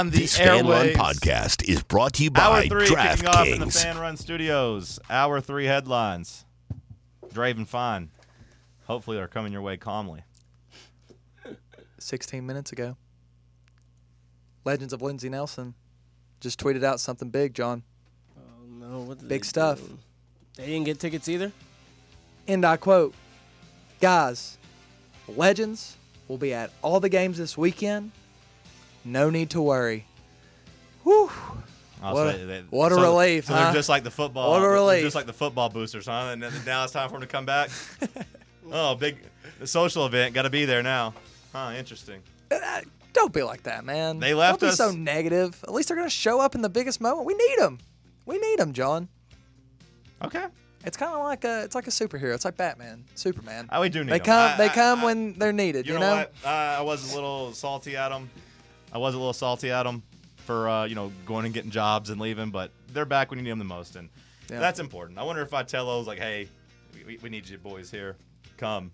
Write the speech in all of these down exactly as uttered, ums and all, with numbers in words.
The This Fan Run airwaves. podcast is brought to you Hour by three kicking off in the DraftKings. Fan Run Studios. Hour three headlines. Draven fine. Hopefully they're coming your way calmly. sixteen minutes ago. Legends of Lindsey Nelson just tweeted out something big, John. Oh, no. What did Big they stuff. do? They didn't get tickets either? And I quote, guys, Legends will be at all the games this weekend. No need to worry. Whew. I'll What say a- that- what a so- relief, So huh? they're just like the football. What a they're relief. Just like the football boosters, huh? And then now it's time for them to come back. Oh, big social event. Got to be there now. Huh? Interesting. Uh, Don't be like that, man. They left Don't be us- so negative. At least they're going to show up in the biggest moment. We need them. We need them, John. Okay. It's kind of like a, it's like a superhero. It's like Batman, Superman. Oh, we do need They them. come, I- they I- come I- when they're needed. You You, know, know. what? Uh, I was a little salty at them. I was a little salty at them for uh, you know going and getting jobs and leaving, but they're back when you need them the most, and Yeah. that's important. I wonder if I tell those like, hey, we, we need you boys here. Come.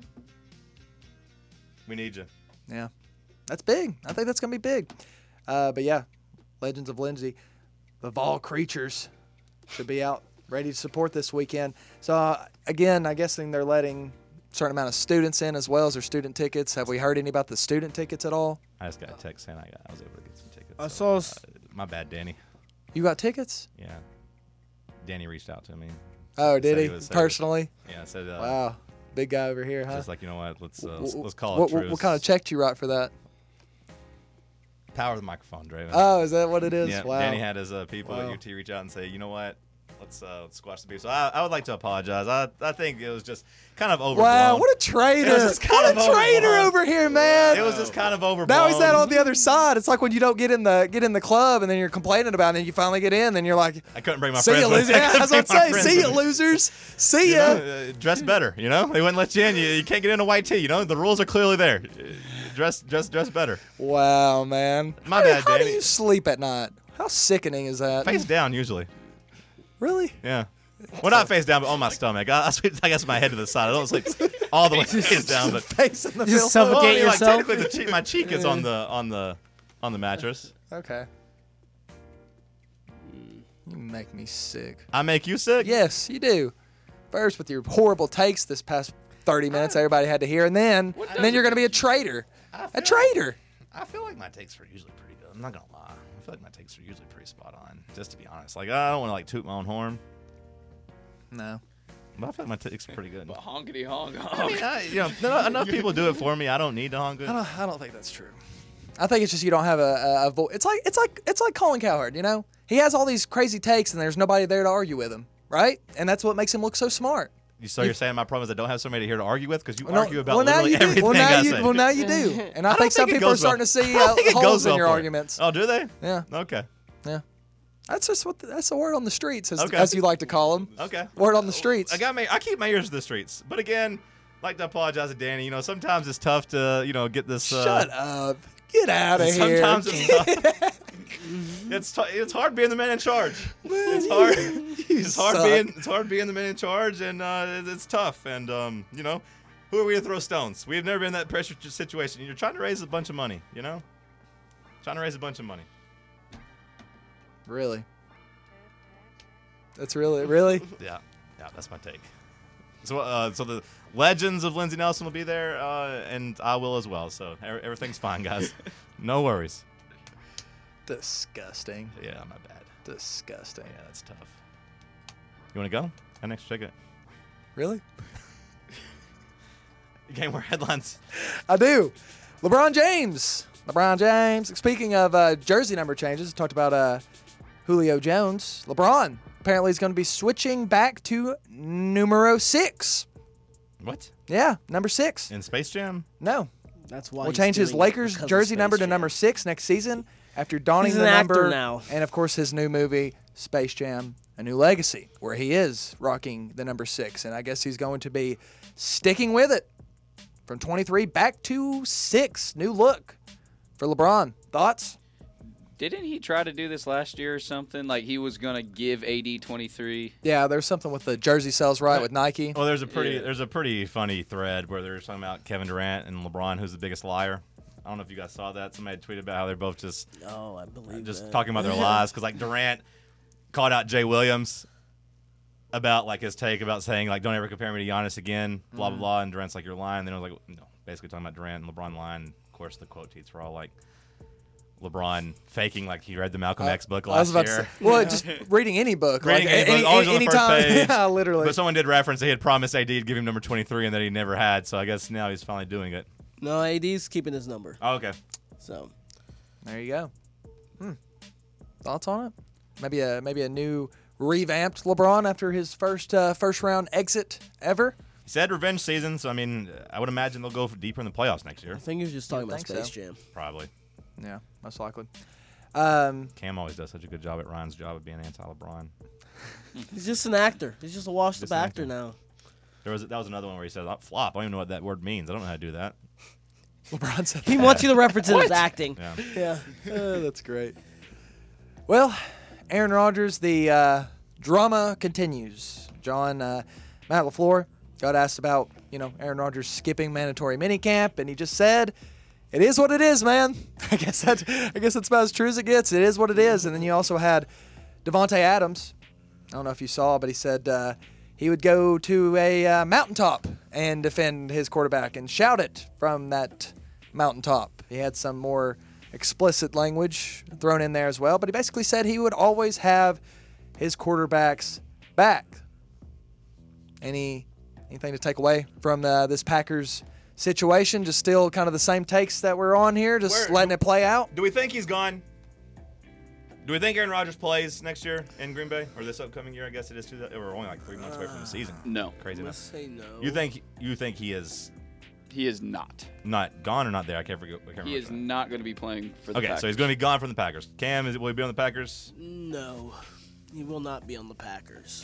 We need you. Yeah, that's big. I think that's gonna be big. Uh, but yeah, Legends of Lindsey, the Vol creatures should be out ready to support this weekend. So uh, again, I guessing they're letting a certain amount of students in as well as their student tickets. Have we heard any about the student tickets at all? I just got a text saying I, got, I was able to get some tickets. I so, saw s- uh, my bad, Danny. You got tickets? Yeah. Danny reached out to me. Oh, did Said he, was- said- personally? Yeah, said uh, Wow, big guy over here, huh? just like, you know what, let's uh, W- let's, w- let's call what, it truce. what kind of check do you write for that? Power of the microphone, Draven. Oh, is that what it is? Yeah, Wow. Danny had his uh, people Wow. at U T reach out and say, you know what, let's uh, let's squash the beef. So I, I would like to apologize. I I think it was just kind of overblown. Wow, what a traitor! It was just kind What a of traitor overblown. over here, man. It was just kind of overblown. Now he's that on the other side. It's like when you don't get in the get in the club and then you're complaining about it and you finally get in, then you're like, I couldn't bring my see friends. ya, with losers. me. I Yeah, couldn't that's what I'm bring my saying. friends See ya, with me. losers. See You ya. know, uh, dress better. You know, they wouldn't let you in. You, you can't get in a white tee. You know, the rules are clearly there. Uh, Dress, dress, dress better. Wow, man. My how do, bad, how do Danny. you sleep at night? How sickening is that? Face down usually. Really? Yeah. Well, not face down, but on my stomach. I, I sleep, I guess, my head to the side. I don't sleep all the way face down, but Face in the Just middle. suffocate well, I mean, like, yourself? technically, the cheek, my cheek is on the on the on the mattress. Okay. You make me sick. I make you sick. Yes, you do. First with your horrible takes this past thirty minutes everybody had to hear, and then and then you're going to be a traitor. A traitor. I feel like my takes are usually pretty good. I'm not gonna lie. I feel like my takes are usually pretty spot on. Just to be honest, like I don't want to like toot my own horn, No. but I feel like my takes are pretty good. But honkity honk I honk. mean, I, you know, enough, enough people do it for me. I don't need to honk it. I don't, I don't think that's true. I think it's just you don't have a, a, a voice. It's like it's like it's like Colin Cowherd. You know, he has all these crazy takes, and there's nobody there to argue with him, right? And that's what makes him look so smart. You- So you're saying my problem is I don't have somebody here to argue with because you Well, no- argue about well, now literally you do. everything Well, now I you, say. well, now you do. And I, I don't think some think it people are goes well. starting to see I don't uh, think it holes goes in well your for you. arguments. Oh, do they? Yeah, Okay. yeah. That's just what the, that's the word on the streets, as, Okay. as you like to call them. Okay. Word on the streets. I got my, I keep my ears to the streets, but again, like to apologize to Danny. You know, sometimes it's tough to you know get this. Uh, Shut up. Get out of here. Sometimes it's tough. it's t- it's hard being the man in charge. It's hard. It's hard suck. being it's hard being the man in charge, and uh, it's, it's tough. And um, you know, who are we to throw stones? We've never been in that pressure situation. You're trying to raise a bunch of money. You know, trying to raise a bunch of money. Really? That's really really. Yeah, yeah, that's my take. So, uh, so the legends of Lindsey Nelson will be there, uh, and I will as well. So er- everything's fine, guys. No worries. Disgusting. Yeah, my bad. Disgusting. Yeah, that's tough. You want to go? Got an extra ticket. Really? Game more headlines. I do. LeBron James. LeBron James. Speaking of uh, jersey number changes, talked about uh, Julio Jones. LeBron apparently is going to be switching back to numero six. What? Yeah, number six. In Space Jam? No. That's why We'll he's change his doing it, Lakers because of jersey Space number to Jam. number six next season after donning He's the an actor number. now. And, of course, his new movie, Space Jam, A New Legacy, where he is rocking the number six. And I guess he's going to be sticking with it from twenty-three back to six. New look for LeBron. Thoughts? Didn't he try to do this last year or something? Like he was gonna give A D twenty-three. Yeah, there's something with the jersey sales right with Nike. Well, there's a pretty Yeah. there's a pretty funny thread where they're talking about Kevin Durant and LeBron, who's the biggest liar. I don't know if you guys saw that. Somebody had tweeted about how they're both just Oh, I believe just that. talking about their lives because like Durant called out Jay Williams about like his take about saying like don't ever compare me to Giannis again, blah blah blah, and Durant's like you're lying. And then I was like no, basically talking about Durant and LeBron lying. Of course, the quote tweets were all like LeBron faking like he read the Malcolm Uh, X book I was last about year. to say, well, just reading any book, Reading like, any book, always on the first anytime, page. yeah, literally. But someone did reference that he had promised A D to give him number twenty-three and that he never had. So I guess now he's finally doing it. No, A D's keeping his number. Oh, okay. So There you go. Hmm. Thoughts on it? Maybe a maybe a new revamped LeBron after his first uh, first round exit ever. He said revenge season, so I mean, I would imagine they'll go deeper in the playoffs next year. I think he was just talking You about think Space so? Jam. Probably. Yeah, most likely. Um, Cam always does such a good job at Ryan's job of being anti-LeBron. He's just an actor. He's just a washed Just up an actor actor. now. There was that was another one where he said oh, flop. I don't even know what that word means. I don't know how to do that. LeBron said He that. wants you to reference it as acting. Yeah. Yeah. Oh, that's great. Well, Aaron Rodgers, the uh, drama continues. John, uh, Matt LaFleur got asked about, you know, Aaron Rodgers skipping mandatory minicamp, and he just said, "It is what it is, man." I guess that I guess that's about as true as it gets. It is what it is. And then you also had Devontae Adams. I don't know if you saw, but he said uh, he would go to a uh, mountaintop and defend his quarterback and shout it from that mountaintop. He had some more explicit language thrown in there as well, but he basically said he would always have his quarterback's back. Any anything to take away from uh, this Packers situation? Just still kind of the same takes that we're on here, just Where- letting it play out? Do we think he's gone? Do we think Aaron Rodgers plays next year in Green Bay or this upcoming year? I guess it is. Two, we're only like three months away from the season. No, Crazy I'm gonna enough. say no. You think you think he is he is not. not gone or not there? I can't forget. I can't He remember is which one. not going to be playing for the Okay, Packers. so he's going to be gone from the Packers. Cam, is, will he be on the Packers? No, he will not be on the Packers.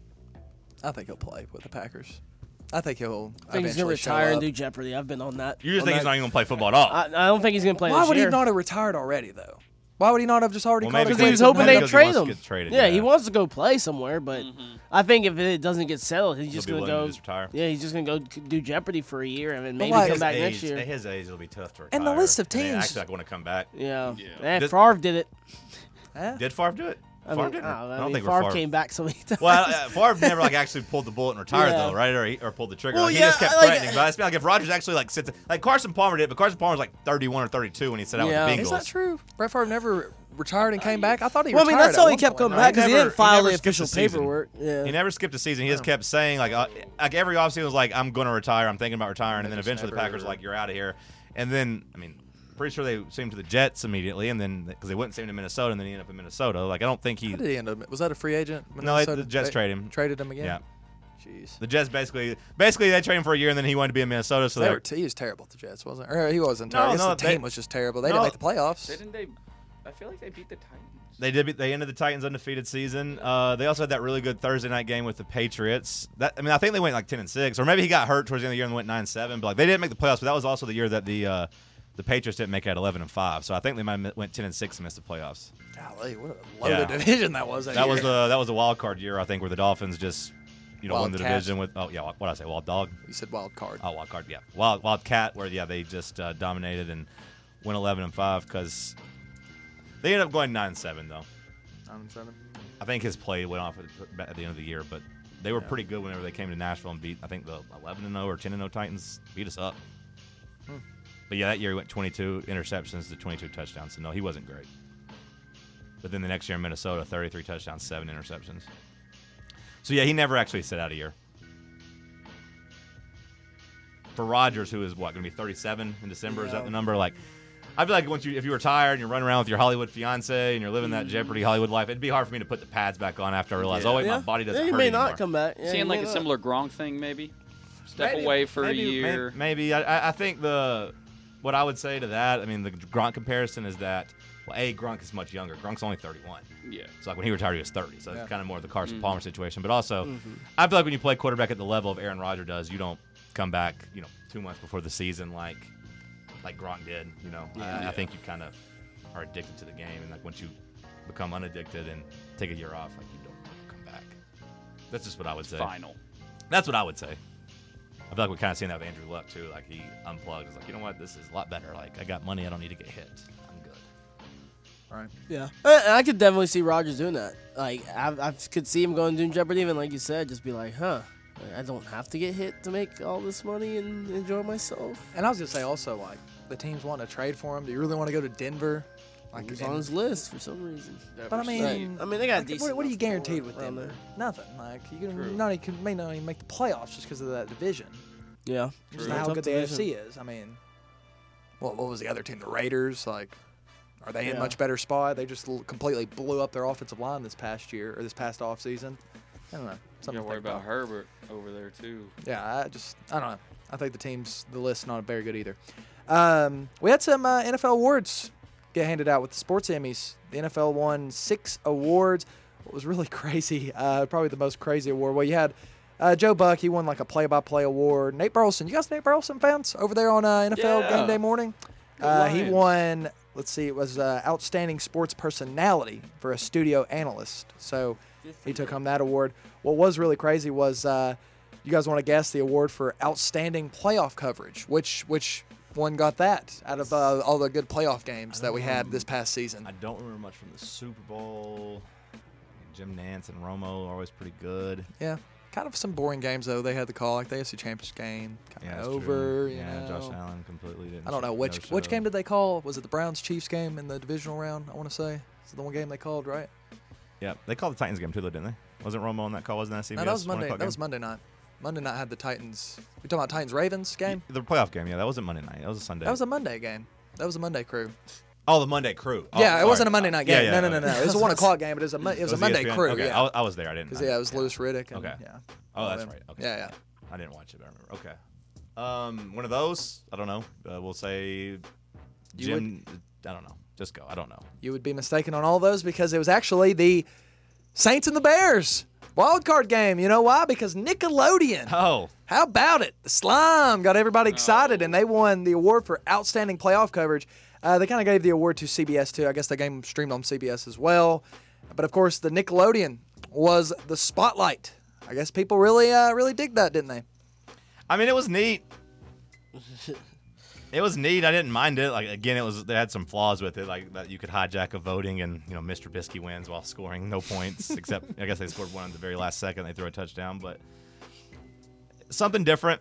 I think he'll play with the Packers. I think he'll I think he's gonna eventually show retire and up. do Jeopardy. I've been on that. You just on think he's that- not even going to play football at all? I, I don't think he's gonna play Why this would year. he not have retired already, though? Why would he not have just already Well, called maybe it Because he was quits? hoping Maybe they'd because he trade wants to him. get traded, yeah, yeah. he wants to go play somewhere, but I think if it doesn't get settled, he's just be gonna willing to go. just retire. Yeah, he's just gonna go c- do Jeopardy for a year and then maybe like- come back At next his year. age- At his age, it'll be tough to retire. And the list of And they teams- act like want to come back. Yeah, Yeah. Eh, Does- Favre did it. Huh? Did Favre do it? I Favre mean, didn't. I I don't, know. don't I mean, think Favre Favre came back so many times. Well, uh, Favre never like actually pulled the bullet and retired Yeah. though, right? Or, he, or pulled the trigger. Well, Like, he yeah, just kept like- threatening. But I just feel like if Rodgers actually like sits, like Carson Palmer did, but Carson Palmer was like thirty-one or thirty-two when he set out Yeah. with the Is Bengals. that true? Brett Favre never retired and came back? I thought he well, I retired. mean, that's at how he one kept point, coming right? back because he, never- didn't he file never the skipped a official season. paperwork. Yeah. He never skipped a season. He just kept saying like, uh, like every offseason was like, I'm going to retire. I'm thinking about retiring, and then just eventually the never- Packers were like, you're out of here. And then I mean, pretty sure they sent him to the Jets immediately, and then because they wouldn't send him to Minnesota, and then he ended up in Minnesota. Like I don't think he. How did he end up? Was that a free agent? No, Minnesota- the Jets they traded him. Traded him again. Yeah. Jeez. The Jets basically, basically they traded him for a year, and then he wanted to be in Minnesota. So They they were t- he was terrible at the Jets, wasn't? Or he wasn't. No, terrible. I guess no, the they- team was just terrible. They no. didn't make the playoffs. Didn't they? I feel like they beat the Titans. They did. Beat, they ended the Titans' undefeated season. Uh, they also had that really good Thursday night game with the Patriots. That I mean, I think they went like ten and six, or maybe he got hurt towards the end of the year and went nine and seven. But like they didn't make the playoffs. But that was also the year that the uh, the Patriots didn't make it at eleven and five. So I think they might have went ten and six and missed the playoffs. Golly, what a loaded Yeah. division that was. That, That year. was the that was the wild card year, I think, where the Dolphins just you know won the Wildcats. division with oh yeah what did I say wild dog You said wild card. oh wild card yeah wild wild cat where yeah they just uh, dominated and went eleven and five because they ended up going nine and seven though. Nine and seven. I think his play went off at, at the end of the year, but they were pretty good whenever they came to Nashville and beat, I think, the eleven and oh or ten and oh Titans beat us up. Hmm. But yeah, that year he went twenty-two interceptions to twenty-two touchdowns, so no, he wasn't great. But then the next year in Minnesota, thirty-three touchdowns, seven interceptions. So yeah, he never actually sat out a year. For Rodgers, who is what, going to be thirty-seven in December, is that Yeah. the number? Like, I feel like once you, if you retire and you're running around with your Hollywood fiance and you're living that Jeopardy Hollywood life, it'd be hard for me to put the pads back on after I realize, Yeah. oh wait, yeah. my body doesn't yeah, he hurt may anymore. not come back. Yeah, Seeing he like may a not. similar Gronk thing, maybe. Step Maybe- away for maybe, a year. Maybe, maybe. I, I think the what I would say to that, I mean, the Gronk comparison is that, well, a Gronk is much younger. Gronk's only thirty-one. Yeah. So like when he retired, he was thirty. So Yeah. it's kind of more the Carson Mhm. Palmer situation. But also, Mm-hmm. I feel like when you play quarterback at the level of Aaron Rodgers does, you don't come back, you know, two months before the season like like Gronk did. You know, I, I Yeah. think you kind of are addicted to the game, and like once you become unaddicted and take a year off, like you don't come back. That's just what I would say. Final. That's what I would say. I feel like we're kind of seeing that with Andrew Luck too. Like he unplugged. It's like, you know what, this is a lot better. Like I got money, I don't need to get hit. I'm good. Right. Yeah, I, I could definitely see Rodgers doing that. Like, I, I could see him going Doom Jeopardy, and like you said, just be like, huh, I don't have to get hit to make all this money and enjoy myself. And I was gonna say also, like, the teams want to trade for him. Do you really want to go to Denver? Like, He's and- on his list for some reason. but I mean, Right. I mean, they got like, decent. what, what are you enough guaranteed score with around Denver? there. Nothing. Like you True. can not even may not even make the playoffs just because of that division. Yeah, Just True. how Tough good the A F C division. is. I mean, what what was the other team? The Raiders. Like, are they in Yeah. much better spot? They just l- completely blew up their offensive line this past year or this past off season. I don't know. You Something got to to worry think about Herbert over there too. Yeah, I just I don't know. I think the team's the list's not very good either. Um, we had some uh, N F L awards get handed out with the sports Emmys. The N F L won six awards. What was really crazy, uh, probably the most crazy award. Well, you had uh, Joe Buck. He won like a play-by-play award. Nate Burleson. You guys Nate Burleson fans over there on uh, N F L Yeah. Game Day morning? Go Uh, he Lions. won. Let's see. It was uh, outstanding sports personality for a studio analyst. So he took home that award. What was really crazy was, uh, you guys want to guess the award for outstanding playoff coverage? Which which one got that out of uh, all the good playoff games that we had this past season? I don't remember much from the Super Bowl. Jim Nance and Romo are always pretty good. Yeah, kind of some boring games though. They had the call like the A F C Championship game kind Yeah, of that's over. true. You Yeah, know? Josh Allen completely didn't. I don't know sh- which no which show. game did they call? Was it the Browns Chiefs game in the divisional round? I want to say is it the one game they called, right? Yeah, they called the Titans game too, though, didn't they? Wasn't Romo on that call? Wasn't that C B S? No, that was one Monday. o'clock That was game? Monday night. Monday night had the Titans. We talking about Titans Ravens game? The playoff game. Yeah, that wasn't Monday night. That was a Sunday. That was a Monday game. That was a Monday crew. oh, the Monday crew. Oh, yeah, it sorry. wasn't a Monday night Yeah, game. yeah, no, no, no, okay. no. It was a one o'clock game, but it was a Mo- it was, a Monday E S P N? crew. Okay, yeah, I, was- I was there. I didn't. because I yeah, it didn't- was Lewis Riddick. And, Okay. Yeah. Oh, all that's them. right. Okay. Yeah, yeah. I didn't watch it. I remember. Okay. Um, one of those. I don't know. Uh, we'll say Jim. I don't know. Just go. I don't know. You would be mistaken on all those because it was actually the Saints and the Bears wild card game. You know why? Because Nickelodeon. Oh, How about it? The Slime got everybody excited, and they won the award for outstanding playoff coverage. Uh, they kind of gave the award to C B S too. I guess the game streamed on C B S as well. But of course, the Nickelodeon was the spotlight. I guess people really, uh, really dig that, didn't they? I mean, it was neat. It was neat. I didn't mind it. Like again, it was. They had some flaws with it, like that you could hijack a voting, and you know, Mister Bisky wins while scoring no points. Except, I guess they scored one at the very last second. They threw a touchdown, but something different.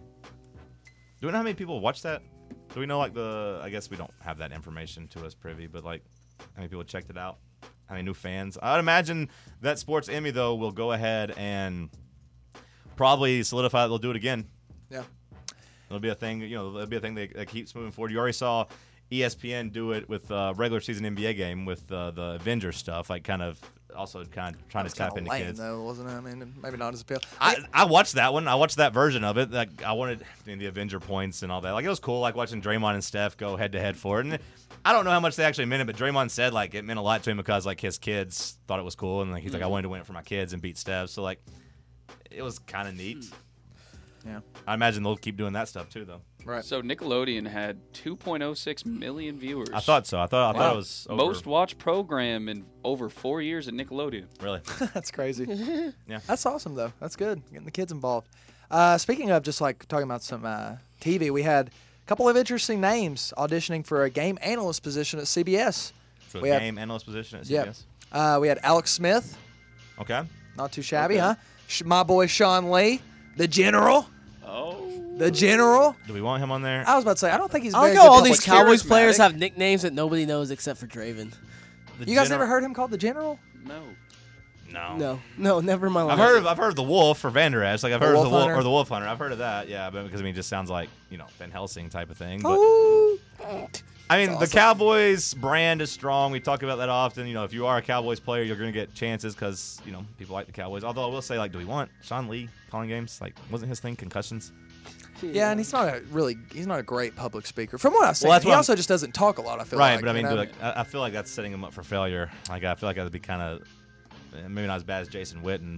Do we know how many people watched that? Do we know like the? I guess we don't have that information to us privy, but like how many people checked it out? How many new fans? I would imagine that Sports Emmy though will go ahead and probably solidify that they'll do it again. Yeah. It'll be a thing, you know. It'll be a thing that, that keeps moving forward. You already saw E S P N do it with uh, regular season N B A game with uh, the Avengers stuff, like kind of also kind of trying to tap Kinda into lame, kids. though, wasn't it? I mean, maybe not as appeal. I, I watched that one. I watched that version of it. Like I wanted I mean, the Avenger points and all that. Like it was cool. Like watching Draymond and Steph go head to head for it. And I don't know how much they actually meant it, but Draymond said like it meant a lot to him because like his kids thought it was cool, and like he's like I wanted to win it for my kids and beat Steph. So like it was kind of neat. Yeah. I imagine they'll keep doing that stuff too, though. Right. So Nickelodeon had two point oh six million viewers. I thought so. I thought I thought Wow. it was over. Most watched program in over four years at Nickelodeon. Really. That's crazy. Yeah. That's awesome, though. That's good. Getting the kids involved. Uh, speaking of just like talking about some uh, T V, we had a couple of interesting names auditioning for a game analyst position at C B S. So We have- game analyst position at Yeah. C B S. Uh, we had Alex Smith. Okay. Not too shabby, Okay. huh? Sh- my boy Sean Lee, the general. Oh. The general. Do we want him on there? I was about to say, I don't think he's I very like how good all public these Cowboys charismatic. players have nicknames that nobody knows except for Draven. The You guys general- never heard him called the general? No. No. No, no, never in my life. I've heard of I've heard of the Wolf or Vander Esch. Like I've The heard of Wolf the Wolf Hunter? or the Wolf Hunter. I've heard of that. Yeah, but because I mean, it just sounds like you know Van Helsing type of thing. But Oh. I mean, That's the awesome. Cowboys brand is strong. We talk about that often. You know, if you are a Cowboys player, you're going to get chances because you know people like the Cowboys. Although I will say, like, do we want Sean Lee calling games? Like, wasn't his thing concussions? Yeah, and he's not a really, he's not a great public speaker. From what I've seen, Well, that's he what I'm- also just doesn't talk a lot, I feel Right, like. but I mean, you dude, know? like, I, I feel like that's setting him up for failure. Like, I feel like that'd be kind of maybe not as bad as Jason Witten, but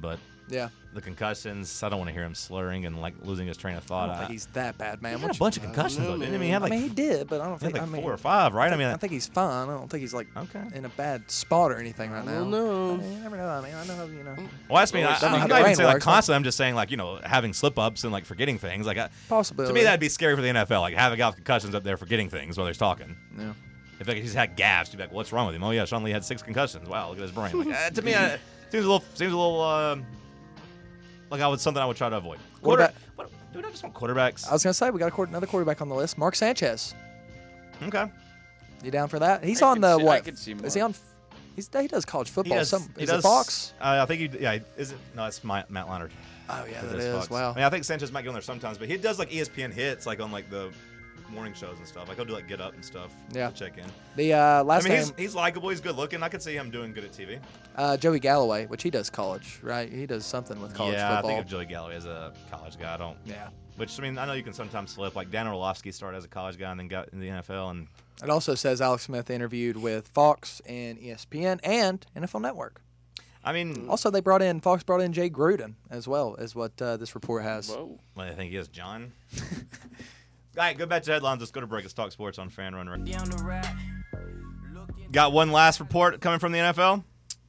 Yeah. The concussions. I don't want to hear him slurring and like losing his train of thought. I don't think I- he's that bad, man. He What had a you- bunch of concussions, though, didn't he? I mean, he had I like, mean, he did, but I don't he had think like I mean, four or five, right? I mean, I think he's fine. I don't think he's like okay. in a bad spot or anything right I now. don't know. I mean, you never know. I mean, I know you know. Well, that's me. I, Well, I, don't know I'm how not the even brain saying like works, huh? constantly. I'm just saying like you know having slip ups and like forgetting things. Like I, Possibility. to me, that'd be scary for the N F L. Like having a guy with concussions up there forgetting things while he's talking. Yeah. If like, he's had gaffes, you'd be like, "What's wrong with him?" Oh yeah, Sean Lee had six concussions. Wow, look at his brain. Like, uh, to me, uh, seems a little seems a little um, like I would something I would try to avoid. What about- What, do we not just want quarterbacks? I was gonna say we got a quar- another quarterback on the list, Mark Sanchez. Okay. You down for that? He's I on could the see- I what? could see Is he Mark. on? He's he does college football. He does, Some he is does, it Fox? Uh, I think he. Yeah, is it? No, it's my, Matt Leinart. Oh yeah, It that is is. Fox. Wow. I mean, I think Sanchez might get on there sometimes, but he does like E S P N hits, like on like the morning shows and stuff. Like he'll do like Get Up and stuff. Yeah. To check in. The uh, I last mean, name he's he's likable. He's good looking. I could see him doing good at T V. uh, Joey Galloway, which he does college, right? He does something with college yeah, football. I think of Joey Galloway as a college guy. I don't. Yeah. Which I mean, I know you can sometimes slip. Like Dan Orlovsky started as a college guy and then got in the N F L, and It also says Alex Smith interviewed with Fox and E S P N and N F L Network. I mean, Also, they brought in Fox brought in Jay Gruden as well, is what uh, this report has. Whoa. what do you think he is, John? All right, go back to headlines. Let's go to break. Let's talk sports on Fan Run. Got one last report coming from the N F L.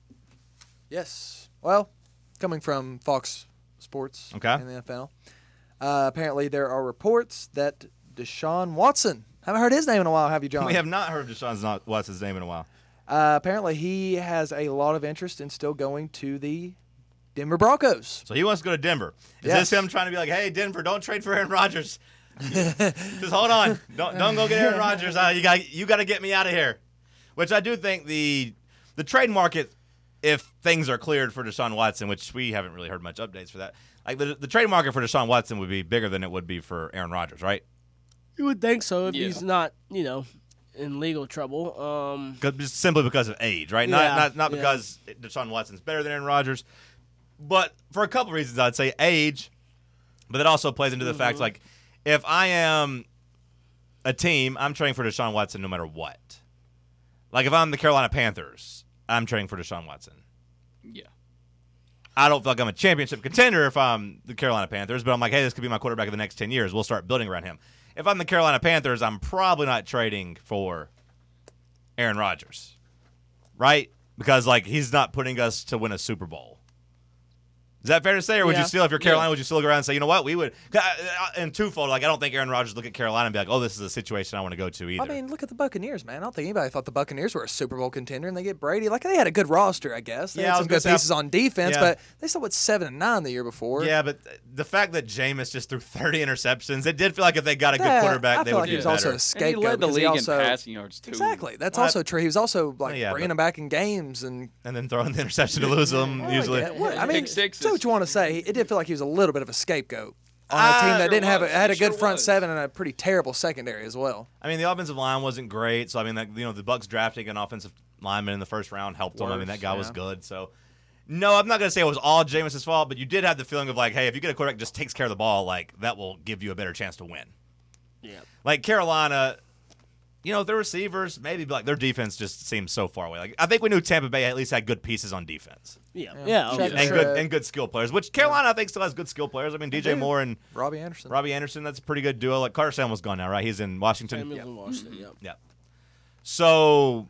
Yes. Well, coming from Fox Sports Okay. in the N F L, uh, apparently there are reports that Deshaun Watson. Haven't heard his name in a while, have you, John? We have not heard Deshaun's not what's his name in a while. Uh, apparently, he has a lot of interest in still going to the Denver Broncos. So he wants to go to Denver. Is Yes. this him trying to be like, hey, Denver, don't trade for Aaron Rodgers? Just hold on. Don't don't go get Aaron Rodgers. Uh, you got you got to get me out of here. Which I do think the the trade market, if things are cleared for Deshaun Watson, which we haven't really heard much updates for that, like the, the trade market for Deshaun Watson would be bigger than it would be for Aaron Rodgers, right? You would think so if Yeah. he's not, you know, in legal trouble. Um, 'Cause- just simply because of age, right? Yeah, Not not not yeah. because Deshaun Watson's better than Aaron Rodgers, but for a couple reasons, I'd say age, but it also plays into the fact like if I am a team, I'm trading for Deshaun Watson no matter what. Like if I'm the Carolina Panthers, I'm trading for Deshaun Watson. Yeah. I don't feel like I'm a championship contender if I'm the Carolina Panthers, but I'm like, hey, this could be my quarterback of the next ten years. We'll start building around him. If I'm the Carolina Panthers, I'm probably not trading for Aaron Rodgers, right? Because, like, he's not putting us to win a Super Bowl. Is that fair to say, or would Yeah. you still, if you're Carolina, Yeah. would you still look around and say, you know what, we would, and twofold, like, I don't think Aaron Rodgers look at Carolina and be like, oh, this is a situation I want to go to either. I mean, look at the Buccaneers, man. I don't think anybody thought the Buccaneers were a Super Bowl contender, and they get Brady. Like, they had a good roster, I guess. They Yeah, I had was some gonna good say, pieces on defense, yeah. but they still went seven and nine the year before. yeah, but the fact that Jameis just threw thirty interceptions, it did feel like if they got a good Yeah, quarterback, I they feel would like be he was better. also a And he scapegoat. led the because he league also, in passing yards, too. Exactly. That's Well, also true. He was also like yeah, bringing but- them back in games and and then throwing the interception to lose them, Well, usually. yeah, what- I Pick mean, sixes. say what you want to say. It did feel like he was a little bit of a scapegoat on a Ah, team that sure didn't have a, was. had a He good sure front was. seven and a pretty terrible secondary as well. I mean, the offensive line wasn't great, so I mean, like, you know, the Bucks drafting an offensive lineman in the first round helped them. I mean, Works, that guy was yeah. good. So, no, I'm not going to say it was all Jameis's fault, but you did have the feeling of like, hey, if you get a quarterback that just takes care of the ball, like that will give you a better chance to win. yeah. Like Carolina, you know, their receivers maybe, but like their defense just seems so far away. Like I think we knew Tampa Bay at least had good pieces on defense Yeah. Yeah. Yeah. oh, Check yeah. and Sure. good and good skill players. Which Carolina I think still has good skill players. I mean, D J do. Moore and Robbie Anderson. Robbie Anderson, that's a pretty good duo. Like Carter Samuel's gone now, right? He's in Washington. Samuels in Washington, yeah. Yeah. So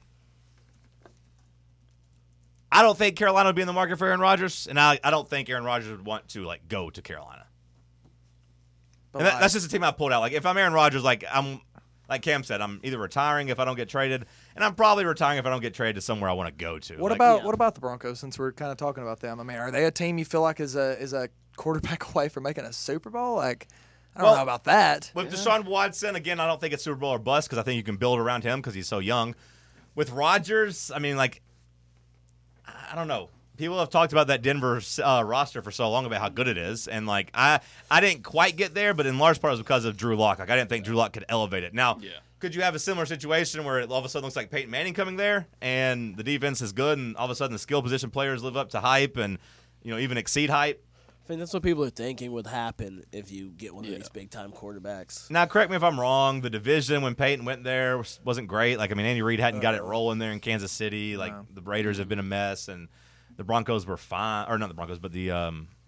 I don't think Carolina would be in the market for Aaron Rodgers, and I, I don't think Aaron Rodgers would want to like go to Carolina. But And that, like- that's just a team I pulled out. Like if I'm Aaron Rodgers, like I'm like Cam said, I'm either retiring if I don't get traded, and I'm probably retiring if I don't get traded to somewhere I want to go to. What Like, about yeah. what about the Broncos? Since we're kind of talking about them, I mean, are they a team you feel like is a is a quarterback away from making a Super Bowl? Like, I don't Well, know about that. with Deshaun Watson, again, I don't think it's Super Bowl or bust because I think you can build around him because he's so young. With Rodgers, I mean, like, I don't know. People have talked about that Denver uh, roster for so long about how good it is, and like I, I didn't quite get there, but in large part it was because of Drew Lock. Like I didn't think Drew Lock could elevate it. Now, Yeah. could you have a similar situation where it all of a sudden looks like Peyton Manning coming there, and the defense is good, and all of a sudden the skill position players live up to hype, and you know even exceed hype? I think that's what people are thinking would happen if you get one of Yeah. these big time quarterbacks. Now, correct me if I'm wrong. The division when Peyton went there was- wasn't great. Like I mean, Andy Reid hadn't got it rolling there in Kansas City. Like No. the Raiders have been a mess, and the Broncos were fine, or not the Broncos, but the um,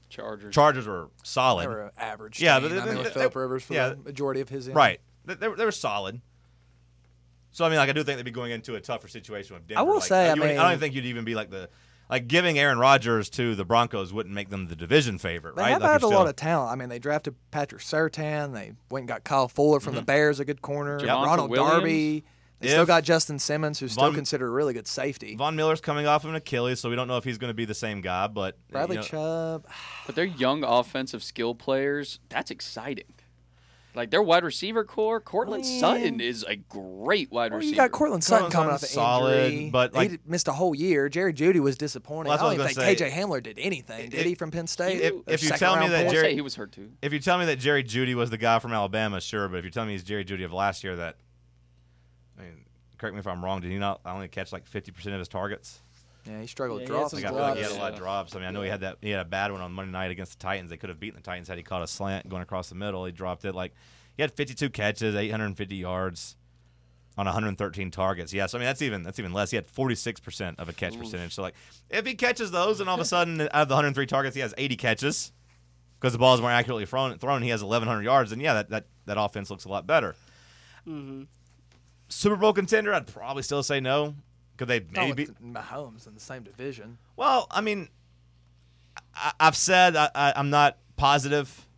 Chargers. Chargers were solid. They were an average. Yeah, team. but they- I mean, they- with they- Philip Rivers for yeah. the majority of his end. Right. They, they, were, they were solid. So, I mean, like, I do think they'd be going into a tougher situation with Denver. I will Like, say, I you wouldn't- mean- I don't even think you'd even be like the – like, giving Aaron Rodgers to the Broncos wouldn't make them the division favorite, They right? have Like, had a you're lot still- of talent. I mean, they drafted Patrick Surtain. They went and got Kyle Fuller from the Bears, a good corner. Javonte Ronald Williams. Darby. They still If got Justin Simmons, who's still Von- considered a really good safety. Von Miller's coming off of an Achilles, so we don't know if he's going to be the same guy, but – Bradley you know, Chubb. But they're young offensive skill players. That's exciting. Like their wide receiver core, Cortland Man. Sutton is a great wide Well, receiver. you got Cortland Sutton Cortland coming off an Sutton's solid, injury. but, He like- d- missed a whole year. Jerry Jeudy was disappointing. Well, that's I what don't I even was think gonna K J Hamler did anything. Did If- he from Penn State? if- Their if you second tell me round that pick? I'd Jerry- say he was hurt too. If you tell me that Jerry Jeudy was the guy from Alabama, sure, but if you're telling me he's Jerry Jeudy of last year, that I mean, correct me if I'm wrong. Did he not only catch like fifty percent of his targets? Yeah, he struggled Yeah, with he had drops. some Like, I as feel well. like he had a lot of Yeah. drops. I mean, I know he had that. He had a bad one on Monday night against the Titans. They could have beaten the Titans had he caught a slant going across the middle. He dropped it. Like he had fifty-two catches, eight hundred fifty yards on one hundred thirteen targets. Yeah, so I mean that's even that's even less. He had forty-six percent of a catch percentage. So like, if he catches those, and all of a sudden out of the one hundred three targets, he has eighty catches because the ball is more accurately thrown. Thrown, he has eleven hundred yards, and yeah, that that, that offense looks a lot better. Mm-hmm. Super Bowl contender, I'd probably still say no. Could they Not maybe? with Mahomes in the same division. Well, I mean, I, I've said I, I, I'm not positive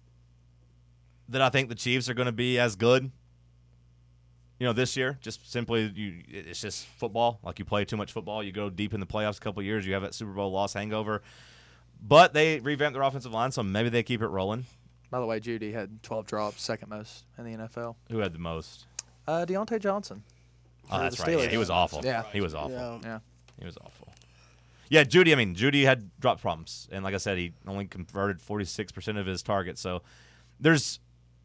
that I think the Chiefs are going to be as good. You know, this year, just simply, you it's just football. Like you play too much football, you go deep in the playoffs a couple of years, you have that Super Bowl loss hangover. But they revamped their offensive line, so maybe they keep it rolling. By the way, Judy had twelve drops, second most in the N F L. Who had the most? Uh, Deontay Johnson. Oh, For that's the right. Yeah, Steelers. he was awful. Yeah. he was awful. Yeah. Yeah. He was awful. Yeah, Judy. I mean, Judy had drop problems, and like I said, he only converted forty-six percent of his targets. So there's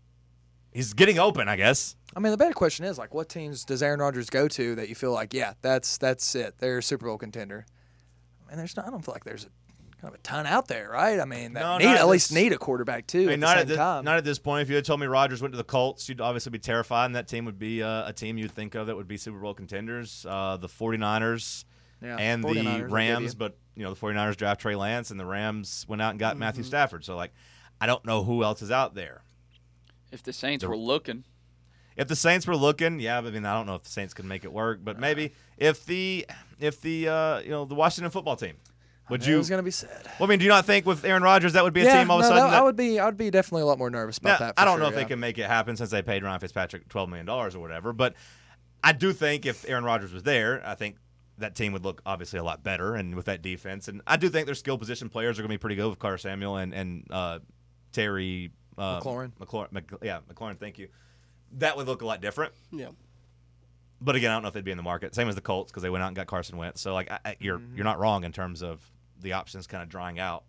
he's getting open, I guess. I mean, the better question is like, what teams does Aaron Rodgers go to that you feel like, yeah, that's that's it. They're a Super Bowl contender. I mean, there's not. I don't feel like there's a, kind of a ton out there, right? I mean, that No, need not at at least this- need a quarterback too I mean, at not the at same this, time. not at this point. If you had told me Rodgers went to the Colts, you'd obviously be terrified, and that team would be uh, a team you'd think of that would be Super Bowl contenders. Uh, the 49ers yeah, and 49ers, the I'll give Rams, you. but you know the 49ers draft Trey Lance, and the Rams went out and got Mm-hmm. Matthew Stafford. So like, I don't know who else is out there. If the Saints The- were looking, If the Saints were looking, yeah, but I mean, I don't know if the Saints can make it work, but maybe if the if the uh, you know the Washington football team, would I knew you? it was gonna be sad. Well, I mean, do you not think with Aaron Rodgers that would be a yeah, team all of no, a sudden? that- that- I would be. I would be definitely a lot more nervous about Now, that. For I don't sure, know if yeah. they can make it happen since they paid Ryan Fitzpatrick twelve million dollars or whatever, but I do think if Aaron Rodgers was there, I think that team would look obviously a lot better, and with that defense, and I do think their skill position players are going to be pretty good with Carter Samuel and and uh, Terry uh, McLaurin. McLaurin, Mc, yeah, McLaurin. Thank you. That would look a lot different. Yeah. But again, I don't know if they'd be in the market. Same as the Colts because they went out and got Carson Wentz. So like, I, I, you're Mm-hmm. you're not wrong in terms of the options kind of drying out,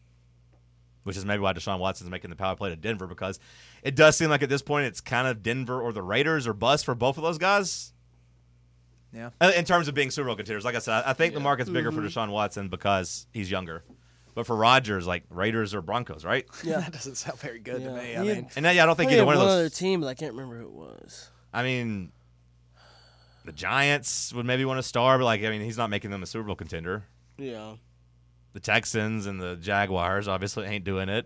which is maybe why Deshaun Watson's making the power play to Denver because it does seem like at this point it's kind of Denver or the Raiders or bust for both of those guys. Yeah. Uh, In terms of being Super Bowl contenders, like I said, I I think the Yeah. market's bigger for Deshaun Watson because he's younger. But for Rodgers, like Raiders or Broncos, right? Yeah. that doesn't sound very good Yeah. to me. He I had- mean, And then, yeah, I don't think He either had one one of other those. team, but I can't remember who it was. I mean, the Giants would maybe want to star, but like I mean, he's not making them a Super Bowl contender. Yeah. The Texans and the Jaguars obviously ain't doing it.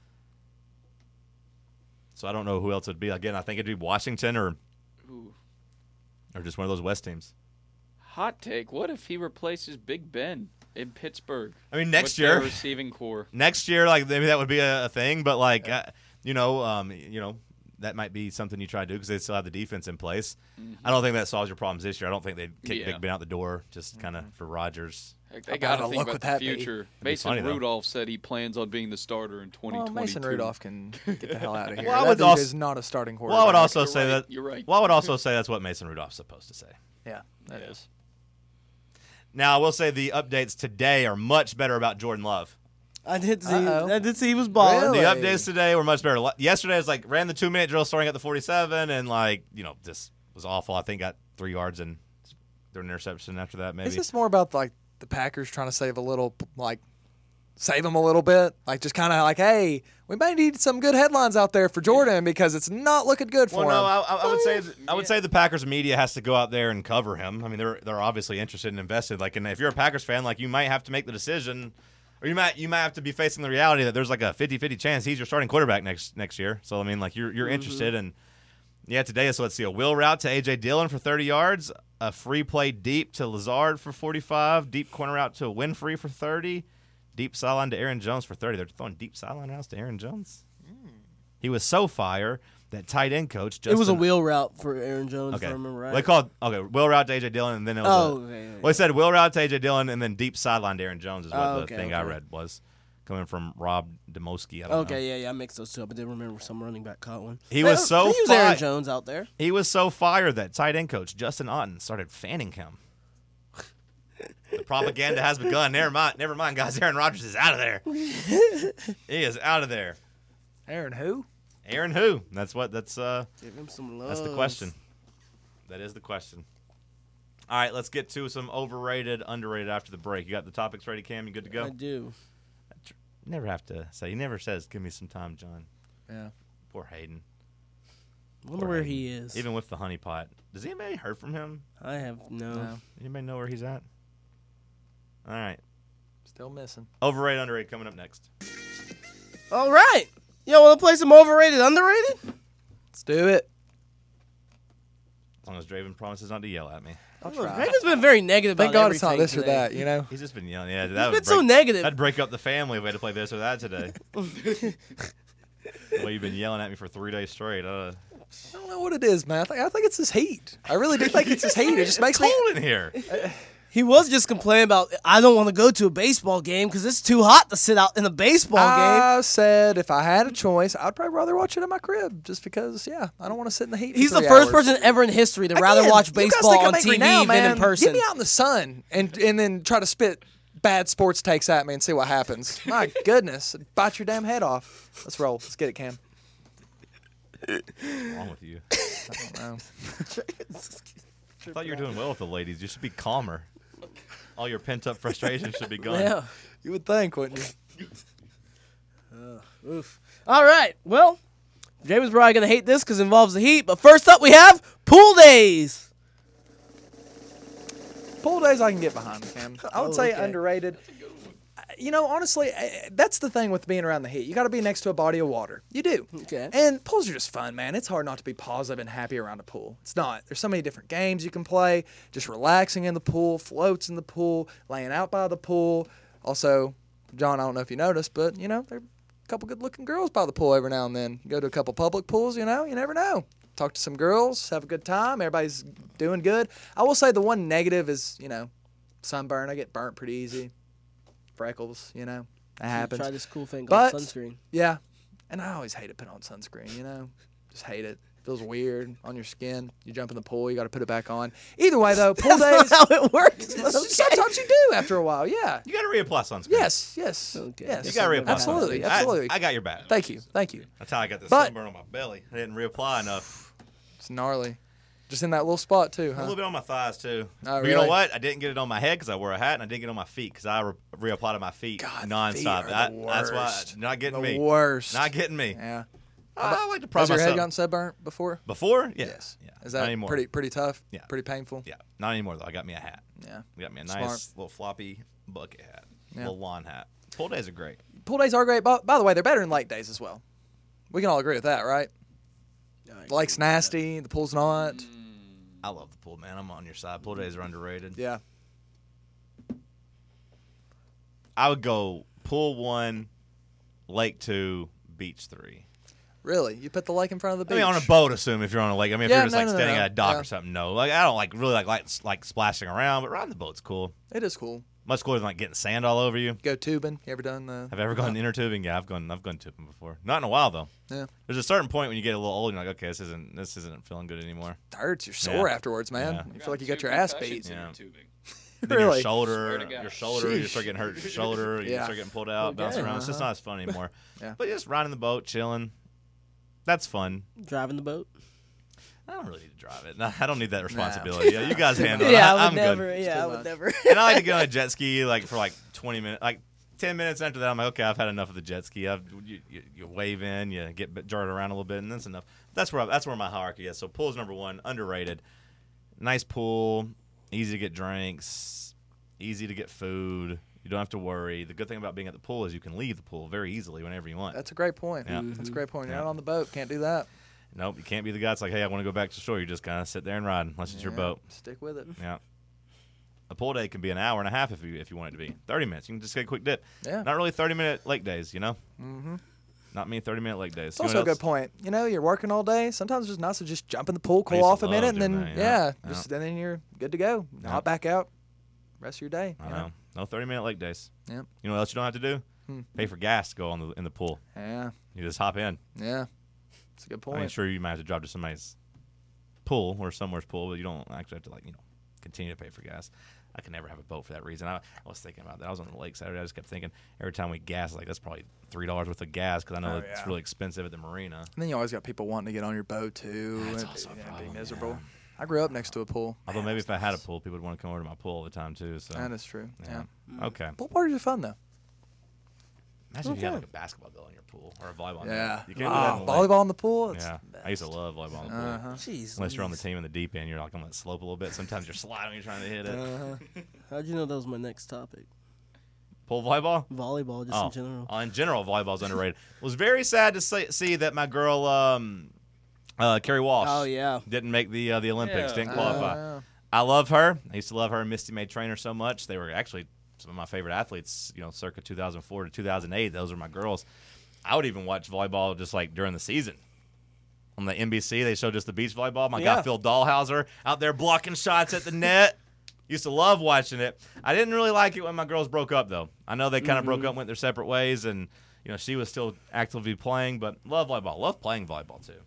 So I don't know who else it would be. Again, I think it'd be Washington or ooh, or just one of those West teams. hot take. What if he replaces Big Ben in Pittsburgh? I mean, next with their year, receiving core. next year, like maybe that would be a, a thing. But like, uh, you know, um, you know, that might be something you try to do because they still have the defense in place. I don't think that solves your problems this year. I don't think they'd kick Yeah. Big Ben out the door just kind of for Rodgers. Heck, How they bad got a to think look about would the that be? future. be Mason funny, though. Rudolph said he plans on being the starter in twenty well, twenty-two. Mason Rudolph can get the hell out of here. Well, I that would dude also- is not a starting Well, quarterback. I would also You're say right, that. you're right. Well, I would also say that's what Mason Rudolph's supposed to say. Yeah, that Yeah. is. Now, I will say the updates today are much better about Jordan Love. I did see. Uh-oh. I did see he was balling. Really? The updates today were much better. Yesterday, was like ran the two minute drill starting at the forty-seven, and like you know, this was awful. I think got three yards and threw an interception after that. Maybe Is this more about like the Packers trying to save a little, like, save them a little bit? Like, just kind of like, hey, we may need some good headlines out there for Jordan because it's not looking good for well, no, him. I, I I would say I would Yeah. say the Packers media has to go out there and cover him. I mean, they're they're obviously interested and invested. Like, and if you're a Packers fan, like you might have to make the decision Or you might you might have to be facing the reality that there's like a fifty-fifty chance he's your starting quarterback next next year. So I mean, like you're you're mm-hmm. interested in. Yeah, today. So let's see. A wheel route to A J Dillon for thirty yards. A free play deep to Lazard for forty-five. Deep corner route to Winfrey for thirty. Deep sideline to Aaron Jones for thirty. They're throwing deep sideline routes to Aaron Jones. Mm. He was so fire that tight end coach. Justin, it was a wheel route for Aaron Jones, okay. if I remember right. They called okay wheel route to A J Dillon, and then it was. Oh, a, okay, yeah, well, yeah. it said wheel route to A J Dillon, and then deep sideline to Aaron Jones is what oh, the okay, thing okay. I read was. Coming from Rob Demoski. I don't okay, know. yeah, yeah, I mixed those two up. I did remember some running back caught one. He was they, so they use fi- Aaron Jones out there. He was so fired that tight end coach Justin Otten started fanning him. The propaganda has begun. Never mind, never mind, guys. Aaron Rodgers is out of there. He is out of there. Aaron who? Aaron who? That's what. That's uh. Give him some love. That's the question. That is the question. All right, let's get to some overrated, underrated after the break. You got the topics ready, Cam? You good to go? I do. You never have to say. He never says, "Give me some time, John." Yeah. Poor Hayden. I wonder Poor where Hayden. he is. Even with the honeypot. Does anybody heard from him? I have no. No. Anybody know where he's at? All right. Still missing. Overrated, underrated coming up next. All right. Yo, want to play some overrated, underrated? Let's do it. As long as Draven promises not to yell at me. I'll Look, try. Reagan's been very negative Thank about God it's not everything this or today. that, you know? He's just been yelling. Yeah, that He's would been break, so negative. That'd break up the family if we had to play this or that today. Well, you've been yelling at me for three days straight. Uh, I don't know what it is, man. I think, I think it's this heat. I really do think it's this heat. It just makes me... cold in here. He was just complaining about, I don't want to go to a baseball game because it's too hot to sit out in a baseball game. I said if I had a choice, I'd probably rather watch it in my crib just because, yeah, I don't want to sit in the heat for He's the three first hours. person ever in history to Again, rather watch you guys baseball think I'm on angry T V now, than man. in person. Get me out in the sun and and then try to spit bad sports takes at me and see what happens. My goodness. Bite your damn head off. Let's roll. Let's get it, Cam. What's wrong with you? I don't know. I thought you were doing well with the ladies. You should be calmer. All your pent-up frustration should be gone. Yeah. You would think, wouldn't you? Uh, oof. All right. Well, James probably going to hate this because it involves the heat. But first up, we have pool days. Pool days I can get behind, Cam. I would Oh, say okay. underrated. You know, honestly, eh, that's the thing with being around the heat. You got to be next to a body of water. You do. Okay. And pools are just fun, man. It's hard not to be positive and happy around a pool. It's not. There's so many different games you can play. Just relaxing in the pool, floats in the pool, laying out by the pool. Also, John, I don't know if you noticed, but, you know, there are a couple good-looking girls by the pool every now and then. You go to a couple public pools, you know, you never know. Talk to some girls, have a good time. Everybody's doing good. I will say the one negative is, you know, sunburn. I get burnt pretty easy. Freckles, you know, that happens. Try this cool thing But- called sunscreen. Yeah, and I always hate to put on sunscreen, you know, just hate it. Feels weird on your skin. You jump in the pool, you got to put it back on. Either way, though, pool days. How it works. but okay. Sometimes you do after a while. Yeah. You got to reapply sunscreen. Yes. Yes. Okay. Yes. You got to reapply Absolutely. sunscreen. Absolutely. I, I got your back. Thank you. Thank you. That's how I got this But- sunburn on my belly. I didn't reapply enough. It's gnarly. Just in that little spot too, A huh? little bit on my thighs, too. Oh, But you know really? what? I didn't get it on my head because I wore a hat, and I didn't get it on my feet because I re- reapplied to my feet God, nonstop. feet are the That- that's why. worst. Not getting The me. worst. Not getting me. Yeah. I, I like to pride Has your myself. head gotten sunburnt before? Before? Yeah. Yes. Yeah. Is not that anymore. pretty pretty tough? Yeah. Pretty painful? Yeah. Not anymore, though. I got me a hat. Yeah. I got me a nice Smart. little floppy bucket hat. Yeah. Little lawn hat. Pool days are great. Pool days are great. By, by the way, they're better than lake days as well. We can all agree with that, right? The lake's nasty. The pool's not. I love the pool, man. I'm on your side. Pool days are underrated. Yeah. I would go pool one, lake two, beach three. Really? You put the lake in front of the I beach? mean, on a boat, assume if you're on a lake. I mean, if Yeah, you're just no, like no, no, standing no. at a dock Yeah. or something, no. Like I don't like really like like like splashing around, but riding the boat's cool. It is cool. Much cooler than like getting sand all over you. Go tubing. You ever done the? Have you ever gone inner tubing? Yeah, I've gone. I've gone tubing before. Not in a while though. Yeah. There's a certain point when you get a little older, you're like, okay, this isn't this isn't feeling good anymore. It hurts. You're sore Yeah. afterwards, man. Yeah. You feel like you got your ass beat. Yeah. Tubing. Then Really? your shoulder, Swear to God. your shoulder, you Sheesh. start getting hurt. Your shoulder, you Yeah. start getting pulled out, bouncing Okay. around. It's just Uh-huh. not as fun anymore. Yeah. But just riding the boat, chilling. That's fun. Driving the boat. I don't really need to drive it. No, I don't need that responsibility. Yeah, you guys handle it. Yeah, I, I I'm would never. good. Yeah, I too would much. never. And I like to get on a jet ski like for like twenty minutes, like ten minutes after that. I'm like, okay, I've had enough of the jet ski. I've you, you, you wave in, you get bit- jarred around a little bit, and that's enough. That's where I, that's where my hierarchy is. So pool's number one, underrated. Nice pool, easy to get drinks, easy to get food. You don't have to worry. The good thing about being at the pool is you can leave the pool very easily whenever you want. That's a great point. Yeah. That's a great point. You're Yeah. out on the boat. Can't do that. Nope, you can't be the guy that's like, hey, I want to go back to shore. You just kind of sit there and ride, unless it's your Yeah. boat. Stick with it. Yeah. A pool day can be an hour and a half if you if you want it to be. thirty minutes. You can just get a quick dip. Yeah. Not really thirty-minute lake days, you know? Mm-hmm. Not me thirty-minute lake days. It's also a good point. You know, you're working all day. Sometimes it's just nice to just jump in the pool, cool used to off a love minute, and then doing that, yeah, yeah. Yeah. just and then you're good to go. Yeah. Hop back out. Rest of your day. I you know. No thirty-minute lake days. Yep. You know what else you don't have to do? Hmm. Pay for gas to go on the in the pool. Yeah. You just hop in. Yeah. It's a good point. I mean, sure, you might have to drive to somebody's pool or somewhere's pool, but you don't actually have to, like, you know, continue to pay for gas. I could never have a boat for that reason. I, I was thinking about that. I was on the lake Saturday. I just kept thinking every time we gas, like, that's probably three dollars worth of gas because I know Oh, it's yeah. really expensive at the marina. And then you always got people wanting to get on your boat too. That's and also a yeah, problem, be miserable. yeah. I grew up next to a pool. Although maybe if I had a pool, people would want to come over to my pool all the time, too. So That is true. Yeah. yeah. Okay. Pool parties are fun though. Imagine if you had, Okay. like, a basketball goal in your pool or a volleyball. net. Yeah. You can't do that Wow. in the lake. Volleyball in the pool. It's Yeah. the I used to best. love volleyball in the pool. Uh-huh. Jeez. Unless you're on the Louise. team in the deep end, you're like on that slope a little bit. Sometimes you're sliding when you're trying to hit it. Uh-huh. How'd you know that was my next topic? Pool volleyball? Volleyball, just Oh, in general. uh, in general, volleyball's underrated. Was very sad to say, see that my girl, um, uh, Carrie Walsh, Oh yeah. didn't make the uh, the Olympics, Yeah. didn't qualify. Uh, I love her. I used to love her and Misty May Trainer so much. They were actually some of my favorite athletes, you know, circa two thousand four to two thousand eight. Those are my girls. I would even watch volleyball just like during the season. On the N B C, they showed just the beach volleyball. My Yeah. guy Phil Dahlhauser out there blocking shots at the net. Used to love watching it. I didn't really like it when my girls broke up, though. I know they kind of broke up, went their separate ways, and you know she was still actively playing. But love volleyball. Love playing volleyball too.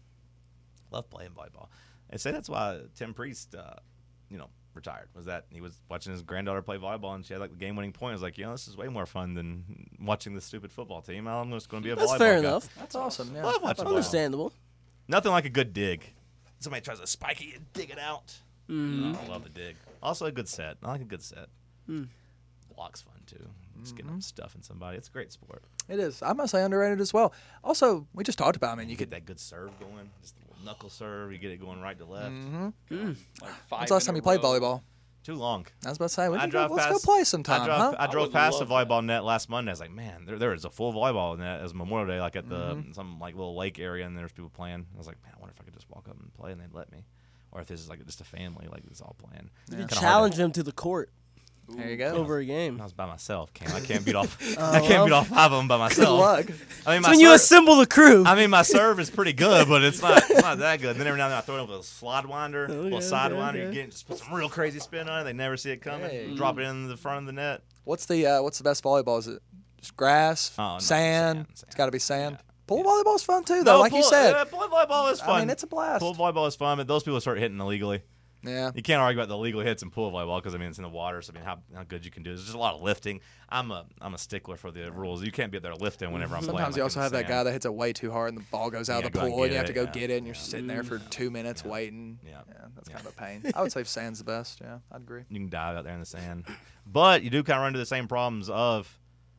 Love playing volleyball. They say that's why Tim Priest, uh, you know, retired. Was that he was watching his granddaughter play volleyball, and she had like the game-winning point. I was like, you know, this is way more fun than watching this stupid football team. I'm just going to be a That's volleyball fair guy. enough. That's awesome. Yeah. Love watching volleyball. Understandable. Nothing like a good dig. Somebody tries to spike it, you dig it out. Mm-hmm. Oh, I love the dig. Also a good set. I like a good set. Hmm. Block's fun too. Just getting up stuffing somebody. It's a great sport. It is. I must say underrated as well. Also, we just talked about. I mean, You you get could. that good serve going. Just a little knuckle serve. You get it going right to left. Mm-hmm. Like five When's the last in time a you played row. volleyball? Too long. I was about to say, we I should go, drove let's past, go play sometime, I drove, huh? I drove would past the love volleyball net last Monday. I was like, man, there there is a full volleyball net as Memorial Day, like at the Mm-hmm. some like little lake area, and there's people playing. I was like, man, I wonder if I could just walk up and play, and they'd let me, or if this is like just a family, like it's all playing. You Kinda hard to- challenge them to the court There you go. over a game. I was by myself. Cam. I can't beat off. Oh, I can't well. beat off five of them by Good myself. luck. I mean, So my when you serve, assemble the crew. I mean, my serve is pretty good, but it's not. It's not that good. Then every now and then I throw it over a slide winder, Oh, a little yeah, side okay, winder. You okay. get just put some real crazy spin on it. They never see it coming. Hey. Drop it in the front of the net. What's the uh, What's the best volleyball? Is it just grass, Oh, no, sand? sand, It's sand. got to be sand. Yeah. Pool Yeah. volleyball's fun too, though. No, like you pool- said. yeah, pool volleyball is fun. I mean, it's a blast. Pool volleyball is fun, but those people start hitting illegally. Yeah. You can't argue about the illegal hits in pool volleyball because I mean it's in the water. So I mean how, how good you can do. There's just a lot of lifting. I'm a I'm a stickler for the rules. You can't be up there lifting whenever I'm playing. Sometimes you like, also in have the that guy sand. that hits it way too hard and the ball goes out Yeah, of the go and pool and get you have it, to go yeah. get it and you're sitting there for two minutes Yeah. waiting. Yeah. Yeah, that's Yeah. kind of a pain. I would say sand's the best. Yeah, I'd agree. You can dive out there in the sand, but you do kind of run into the same problems of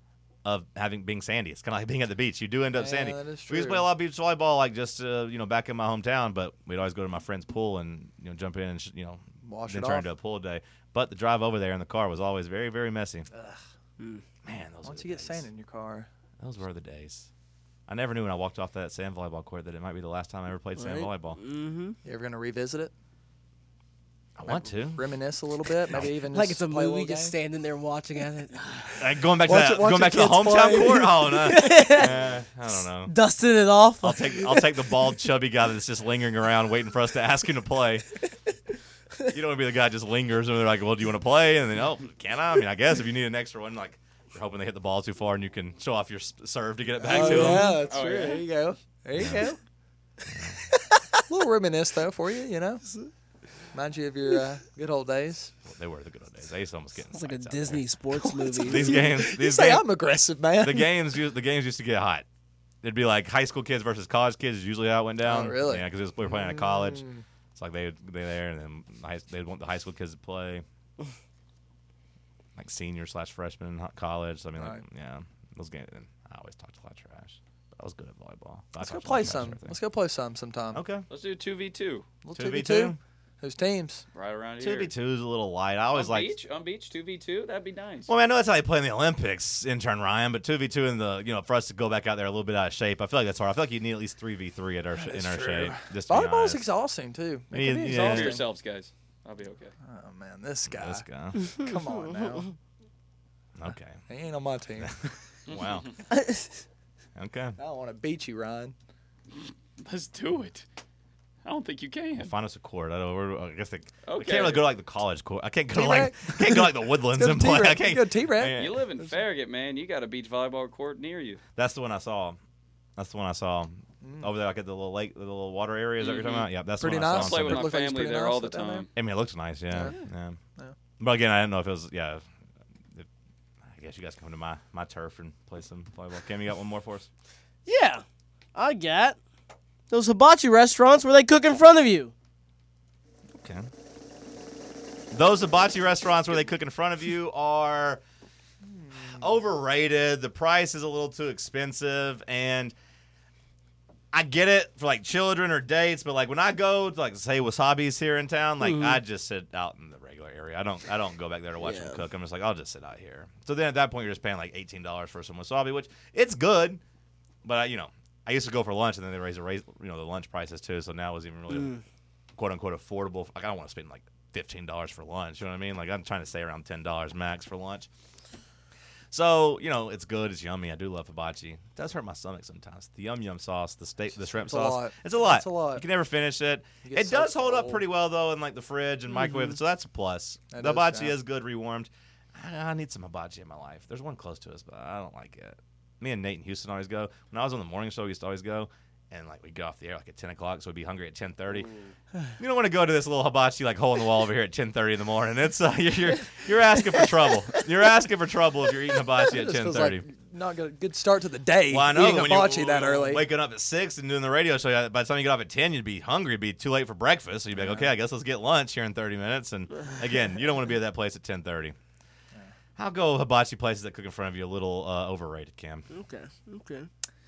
of having being sandy. It's kind of like being at the beach. You do end up Yeah, sandy. that is We used to true. play a lot of beach volleyball, like just uh, you know back in my hometown. But we'd always go to my friend's pool and you know jump in and sh- you know Wash then it turn off. into a pool day. But the drive over there in the car was always very very messy. Man, those Once were you the get days. sand in your car. Those were the days. I never knew when I walked off that sand volleyball court that it might be the last time I ever played sand Right. volleyball. Mm-hmm. You ever gonna revisit it? I want to. Reminisce a little bit, maybe even Like just it's a play movie, little just game? standing there watching at it, Like going back to Watch that, it- watch going your back to the kids hometown play. court. Oh no, Eh, I don't know. dusting it off. I'll take I'll take the bald, chubby guy that's just lingering around, waiting for us to ask him to play. You don't want to be the guy that just lingers and they're like, "Well, do you want to play?" And then, "Oh, can I?" I mean, I guess if you need an extra one, like you're hoping they hit the ball too far and you can show off your s- serve to get it back Oh, to them. yeah, that's Oh, true. yeah. There you go. There you go. A little reminisce though for you, you know. Remind you of your uh, good old days. They were the good old days. They used to almost get. in It's like a fights out there. Disney sports movie. These games, You these say games, I'm aggressive, man. the games, used, the games used to get hot. It'd be like high school kids versus college kids. Is usually how it went down. Oh, really? Yeah, because we were playing at college. Mm. It's like they they there, and then high, they'd want the high school kids to play, like senior slash freshman in ho- college. So, I mean, like, Right. yeah, those games. And I always talked a lot of trash, but I was good at volleyball. I Let's go talked a lot play of trash some. and everything. Let's go play some sometime. Okay. Let's do two v two. Little Two two v v two. two. Whose teams? Right around Two here. v two is a little light. I always on like. beach, on beach, two v two. That'd be nice. Well, I, mean, I know that's how they play in the Olympics, intern Ryan, but two v two in the you know for us to go back out there a little bit out of shape, I feel like that's hard. I feel like you need at least three v three at our sh- in our shape. Just to be Volleyball's honest. exhausting too. It Yeah, can be yeah. Take exhausting. care of yourselves, guys. I'll be okay. Oh man, this guy. This guy. Come on now. Okay. He ain't on my team. Wow. Okay. I don't want to beat you, Ryan. Let's do it. I don't think you can. Well, find us a court. I don't. We're, I guess they, I Okay. can't really go to like the college court. I can't go to T-Rack? like can't go to like the woodlands Let's and go play. I T-Rack. can't Go T-Rack. Yeah. You live in Farragut, man. You got a beach volleyball court near you. That's the one I saw. That's the one I saw over there, like at the little lake, the little water area. Is that what you're talking about? Yeah, that's Pretty the one I nice. saw. I play on with Sunday. my Looked like it's family pretty there nice all the down there. time. I mean, it looks nice. Yeah. Yeah. Yeah. But again, I didn't know if it was. Yeah. If, I guess you guys come to my my turf and play some volleyball. Cam, you got one more for us? Yeah, I got those hibachi restaurants where they cook in front of you. Okay. Those hibachi restaurants where they cook in front of you are overrated. The price is a little too expensive, and I get it for like children or dates, but like when I go to like say Wasabi's here in town, like Mhm. I just sit out in the regular area. I don't I don't go back there to watch Yeah. them cook. I'm just like I'll just sit out here. So then at that point you're just paying like eighteen dollars for some wasabi, which it's good, but I, you know I used to go for lunch and then they raise the raise you know the lunch prices too. So now it was even really Mm. quote unquote affordable. Like I don't want to spend like fifteen dollars for lunch. You know what I mean? Like I'm trying to stay around ten dollars max for lunch. So, you know, it's good, it's yummy. I do love hibachi. It does hurt my stomach sometimes. The yum yum sauce, the steak, the shrimp It's a sauce. lot. It's a lot. It's a lot. You can never finish it. You get It so does hold up full. pretty well though in like the fridge and microwave, so that's a plus. That the is, hibachi yeah. is good rewarmed. I, I need some hibachi in my life. There's one close to us, but I don't like it. Me and Nate in Houston always go. When I was on the morning show, we used to always go. And like we get off the air like at ten o'clock, so we'd be hungry at ten thirty. You don't want to go to this little hibachi like hole in the wall over here at ten thirty in the morning. It's uh, you're, you're you're asking for trouble. You're asking for trouble if you're eating hibachi at This ten feels thirty. like not good. Good start to the day. Well, I know eating when hibachi you're that early. waking up at six and doing the radio show. By the time you get off at ten, you'd be hungry. It'd be too late for breakfast. So you'd be like, okay, I guess let's get lunch here in thirty minutes. And again, you don't want to be at that place at ten thirty. I'll go hibachi places that cook in front of you a little uh, overrated, Cam. Okay, okay.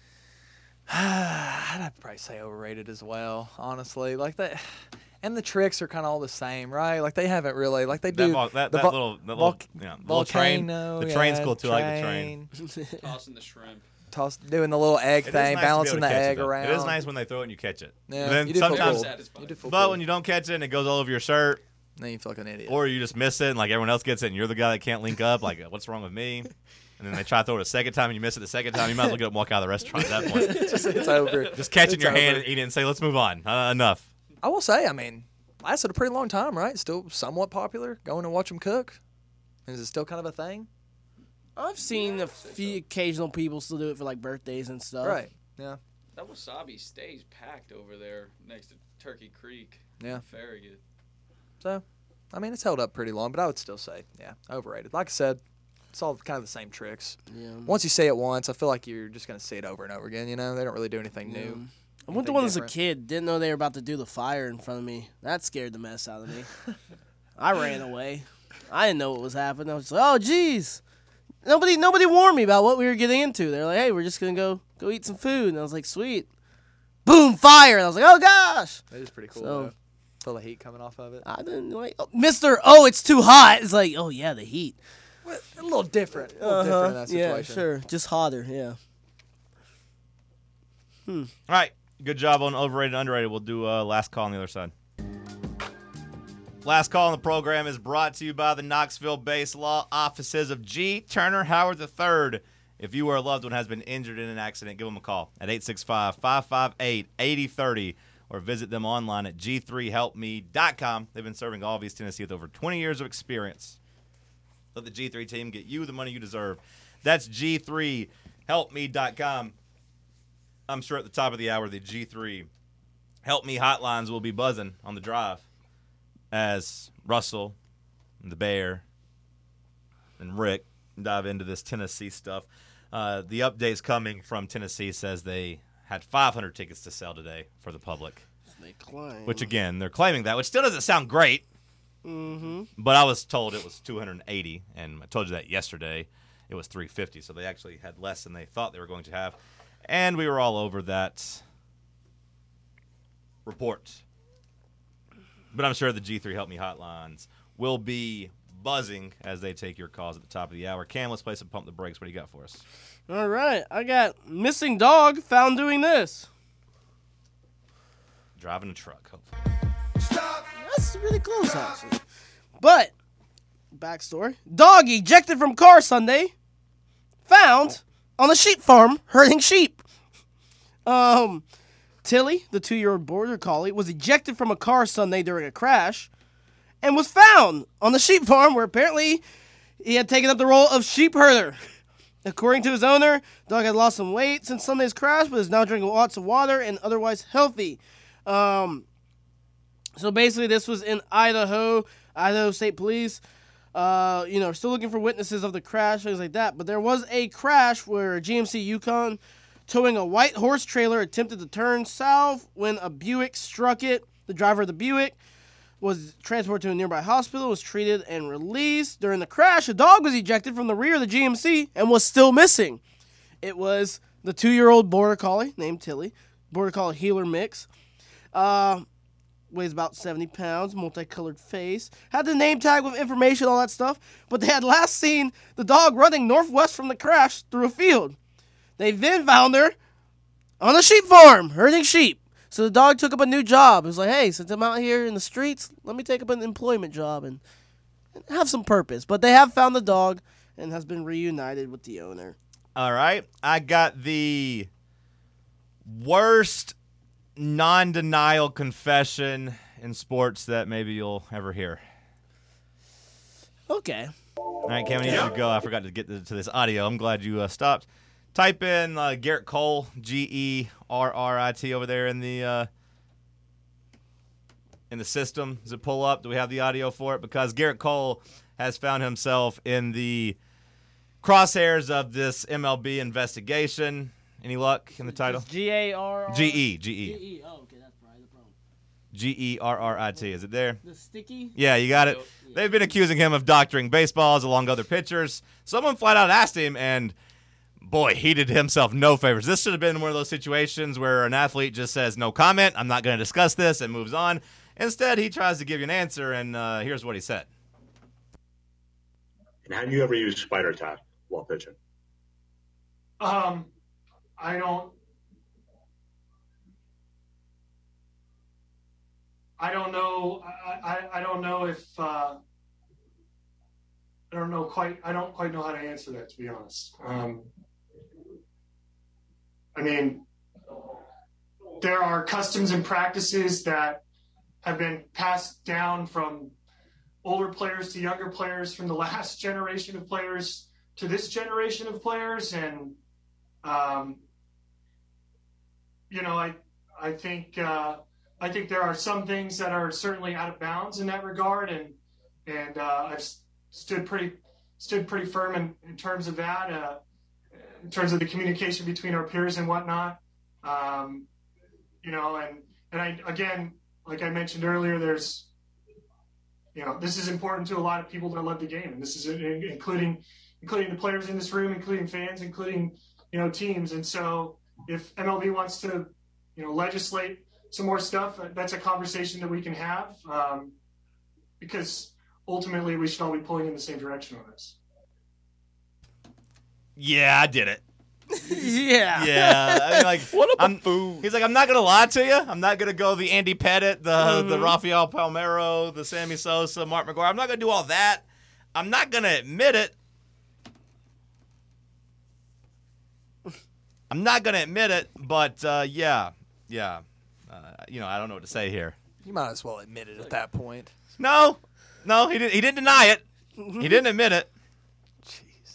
I'd probably say overrated as well, honestly. Like that, and the tricks are kind of all the same, right? Like they haven't really, like they That, do. vol- that, the that vol- little, that vol- little, yeah, little train. volcano, The train's yeah, cool too. I like the train. Tossing the shrimp. Toss, doing the little egg It is thing, nice to be balancing able the to catch egg it, though. around. It is nice when they throw it and you catch it. Yeah, But then you do feel sometimes, cool. Satisfying. You do feel but cool. when you don't catch it and it goes all over your shirt, then you feel like an idiot. or you just miss it and like everyone else gets it and you're the guy that can't link up, like what's wrong with me? And then they try to throw it a second time and you miss it the second time, you might as well get up and walk out of the restaurant at that point. it's, just, it's over. Just catch it in It's your hand over. and eat it and say, let's move on. Uh, enough. I will say, I mean, lasted a pretty long time, right? Still somewhat popular. Going and watch them cook. Is it still kind of a thing? I've seen a few occasional people still do it for like birthdays and stuff. Right. Yeah. That wasabi stays packed over there next to Turkey Creek. Yeah. Farragut. So, I mean, it's held up pretty long, but I would still say, yeah, overrated. Like I said, it's all kind of the same tricks. Yeah. Once you say it once, I feel like you're just going to see it over and over again. You know, they don't really do anything Yeah. new. I went to Anything one as a different. kid. Didn't know they were about to do the fire in front of me. That scared the mess out of me. I ran away. I didn't know what was happening. I was just like, oh, geez. Nobody nobody warned me about what we were getting into. They're like, hey, we're just going to go go eat some food. And I was like, sweet. Boom, fire. And I was like, oh, gosh. It is pretty cool. So- though. Feel the heat coming off of it. I didn't like, oh, Mister Oh, it's too hot. It's like, oh, yeah, the heat. A little different. A little different in that yeah, situation. sure. Just hotter, yeah. All right. Good job on overrated and underrated. We'll do uh, last call on the other side. Last call on the program is brought to you by the Knoxville-based law offices of G. Turner Howard the third. If you or a loved one has been injured in an accident, give them a call at eight six five, five five eight, eight zero three zero or visit them online at g three help me dot com. They've been serving all of East Tennessee with over twenty years of experience. Let the G three team get you the money you deserve. That's g three help me dot com. I'm sure at the top of the hour, the G three Help Me hotlines will be buzzing on the drive as Russell and the Bear and Rick dive into this Tennessee stuff. Uh, the updates coming from Tennessee says they had five hundred tickets to sell today for the public, They claim. which, again, they're claiming that, which still doesn't sound great. Mm-hmm. But I was told it was two hundred eighty, and I told you that yesterday. It was three hundred fifty, so they actually had less than they thought they were going to have. And we were all over that report. But I'm sure the G three Help Me hotlines will be buzzing as they take your calls at the top of the hour. Cam, let's play some Pump the Brakes. What do you got for us? All right, I got missing dog found doing this. Driving a truck, hopefully. That's really close, actually. But, backstory. Dog ejected from car Sunday. Found on a sheep farm herding sheep. Um, Tilly, the two-year-old border collie, was ejected from a car Sunday during a crash and was found on the sheep farm where apparently he had taken up the role of sheep herder. According to his owner, the dog had lost some weight since Sunday's crash, but is now drinking lots of water and otherwise healthy. Um, so basically, this was in Idaho, Idaho State Police. Uh, you know, still looking for witnesses of the crash, things like that. But there was a crash where a G M C Yukon towing a white horse trailer attempted to turn south when a Buick struck it. The driver of the Buick was transported to a nearby hospital, was treated and released. During the crash, a dog was ejected from the rear of the G M C and was still missing. It was the two-year-old border collie named Tilly, border collie healer mix. Uh, weighs about seventy pounds, multicolored face. Had the name tag with information, all that stuff. But they had last seen the dog running northwest from the crash through a field. They then found her on a sheep farm, herding sheep. So the dog took up a new job. It was like, hey, since I'm out here in the streets, let me take up an employment job and, and have some purpose. But they have found the dog and has been reunited with the owner. All right. I got the worst non-denial confession in sports that maybe you'll ever hear. Okay. All right, Cam, I need you to go. I forgot to get to, to this audio. I'm glad you uh, stopped. Type in uh, Garrett Cole, G E R R I T, over there in the uh, in the system. Does it pull up? Do we have the audio for it? Because Garrett Cole has found himself in the crosshairs of this M L B investigation. Any luck in the title? G A R R? G E, G E. G E. Oh, okay, that's probably the problem. G E R R I T. Is it there? The sticky? Yeah, you got it. They've been accusing him of doctoring baseballs along other pitchers. Someone flat out asked him, and boy, he did himself no favors. This should have been one of those situations where an athlete just says, no comment, I'm not going to discuss this, and moves on. Instead, he tries to give you an answer, and uh, here's what he said. And have you ever used spider tack while pitching? Um, I don't. I don't know. I, I, I don't know if. Uh, I don't know quite. I don't quite know how to answer that, to be honest. Um, I mean, there are customs and practices that have been passed down from older players to younger players, from the last generation of players to this generation of players, and um, you know, I I think uh, I think there are some things that are certainly out of bounds in that regard, and and uh, I've stood pretty stood pretty firm in, in terms of that, uh, in terms of the communication between our peers and whatnot. Um, you know, and and I again, like I mentioned earlier, there's you know, this is important to a lot of people that love the game, and this is including including the players in this room, including fans, including, you know, teams. And so if M L B wants to, you know, legislate some more stuff, that's a conversation that we can have, um, because ultimately we should all be pulling in the same direction on this. Yeah, I did it. Yeah. Yeah. I mean, like, What a I'm, buffoon. he's like, I'm not going to lie to you. I'm not going to go the Andy Pettit, the Mm-hmm. the Rafael Palmeiro, the Sammy Sosa, Mark McGuire. I'm not going to do all that. I'm not going to admit it. I'm not going to admit it, but uh, yeah, yeah. Uh, you know, I don't know what to say here. You might as well admit it at that point. No, no, he didn't. He didn't deny it. He didn't admit it. Jeez.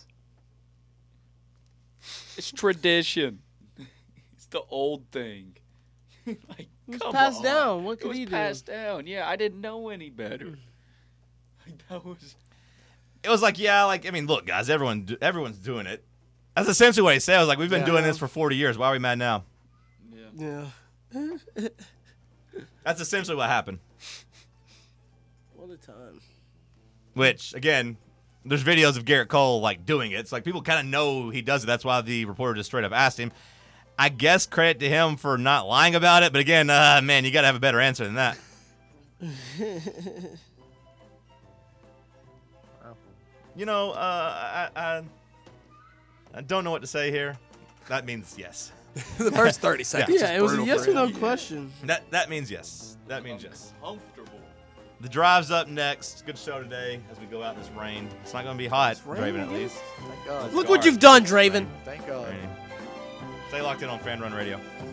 It's tradition. It's the old thing. Like, It was come passed on. down. What It could was he do? passed down. Yeah, I didn't know any better. Like, that was. It was like, yeah, like I mean, look, guys, everyone, do- everyone's doing it. That's essentially what he said. I was like, we've been Yeah. doing this for forty years. Why are we mad now? Yeah. Yeah. That's essentially what happened. What a time. Which, again, there's videos of Garrett Cole, like, doing it. It's like people kind of know he does it. That's why the reporter just straight up asked him. I guess credit to him for not lying about it. But, again, uh, man, you got to have a better answer than that. You know, uh, I, I I don't know what to say here. That means yes. The first thirty seconds. Yeah, is it was a brutal yes for or no him. question. That that means yes. That means yes. Comfortable. The drive's up next. Good show today as we go out in this rain. It's not going to be hot, Draven, at least. Thank God. Look what you've done, Draven. Thank God. Rainy. Stay locked in on Fan Run Radio.